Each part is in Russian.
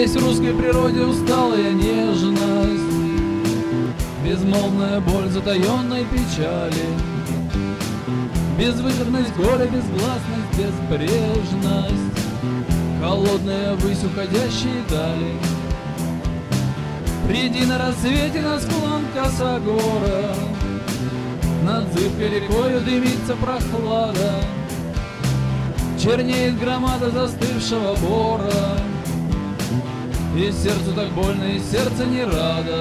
Есть в русской природе усталая нежность, безмолвная боль затаенной печали, безвыходность горя, безгласность, безбрежность, холодная высь уходящей дали. Приди на рассвете на склон косогора, над зыбкой рекою дымится прохлада, чернеет громада застывшего бора, и сердцу так больно, и сердце не радо.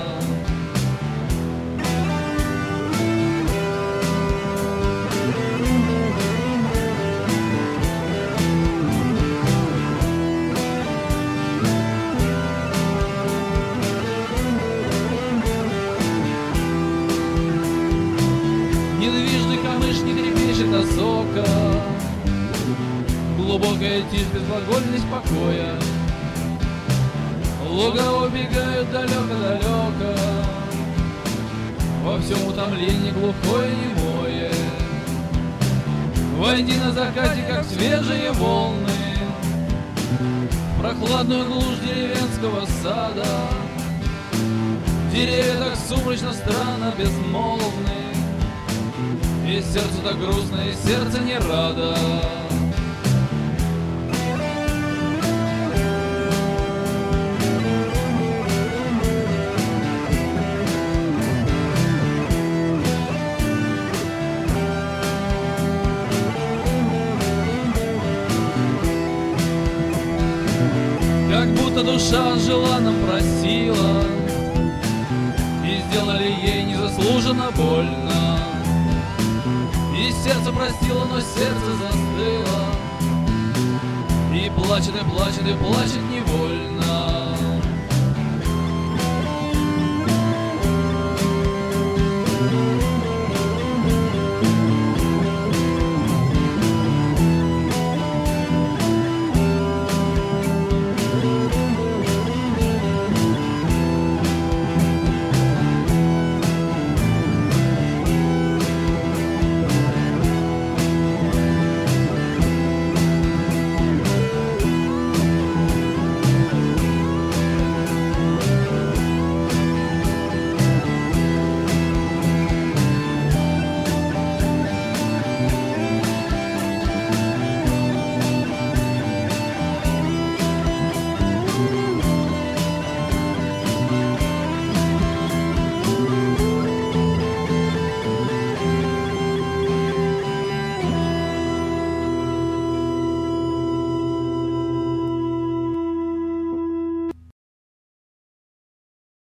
Недвижный камыш не трепещет осока, глубокая тишь, безглагольность покоя. Луга убегают далеко-далеко, во всем утомлении глухое немое. Войди на закате, как свежие волны, в прохладную глушь деревенского сада. Деревья так сумрачно, странно, безмолвны, и сердцу так грустно, и сердце не радо. Как будто душа желанно просила, и сделали ей незаслуженно больно. И сердце простило, но сердце застыло, и плачет, и плачет, и плачет невольно.